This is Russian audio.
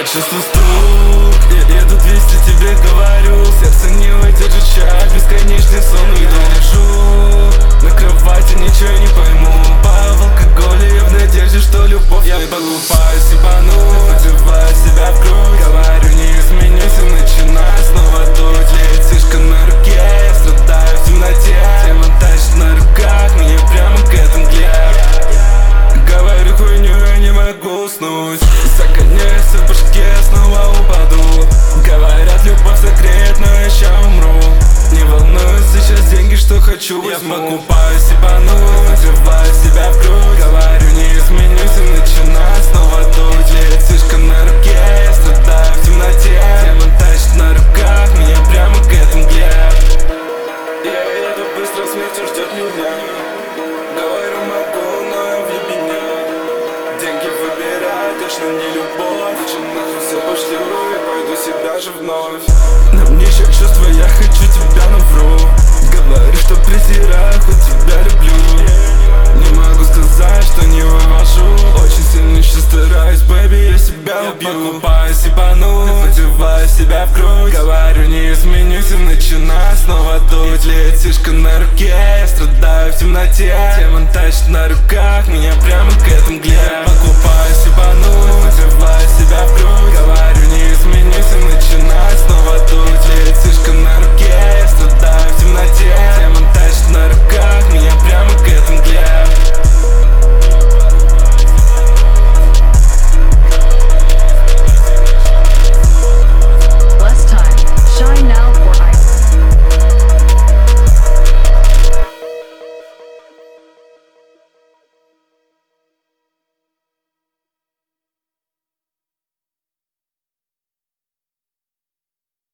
чувствую стук, я еду 200, тебе говорю. Сердце не выдержит час, бесконечный сон. Иду лежу на кровати, ничего не пойму. По алкоголю я в надежде, что любовь. Я покупаюсь и пану, одеваю себя в кровь. Говорю, не изменюсь и начинаю снова дуть. Летишка на руке, я страдаю в темноте. Тема тащит на руках, меня прямо к этой мгле. Говорю хуйню, я не могу уснуть. Загоняюсь в башке, снова упаду. Говорят, любовь согреет, но еще умру. Не волнуюсь, сейчас деньги, что хочу, возьму. Я покупаюсь и пану, одеваю себя в грудь. Говорю, не изменюсь и начинаю снова дуть. Летишка на руке, я страдаю в темноте. Тема тащит на руках, меня прямо к этой мгле. Я еду быстро, смерть ждет меня. Говорю, могу, но я в ебене. Деньги выбираю, точно не любовь. Чем нахуй все пошлю, я пойду себя же вновь. На мне еще чувства, я хочу тебя, но вру. Говорю, что презираю, хоть тебя люблю. Не могу сказать, что не вывожу. Очень сильно еще стараюсь, бэйби, я себя убью. Я покупаюсь и пану, одеваю себя в грудь. Говорю, не изменюсь и начинаю снова дуть. Летишка на руке, я страдаю в темноте. Тема тащит на руках, меня прямо к этой мгле. Я покупаюсь и пану, одеваю себя в грудь. Говорю, не изменюсь и начинаю снова дуть.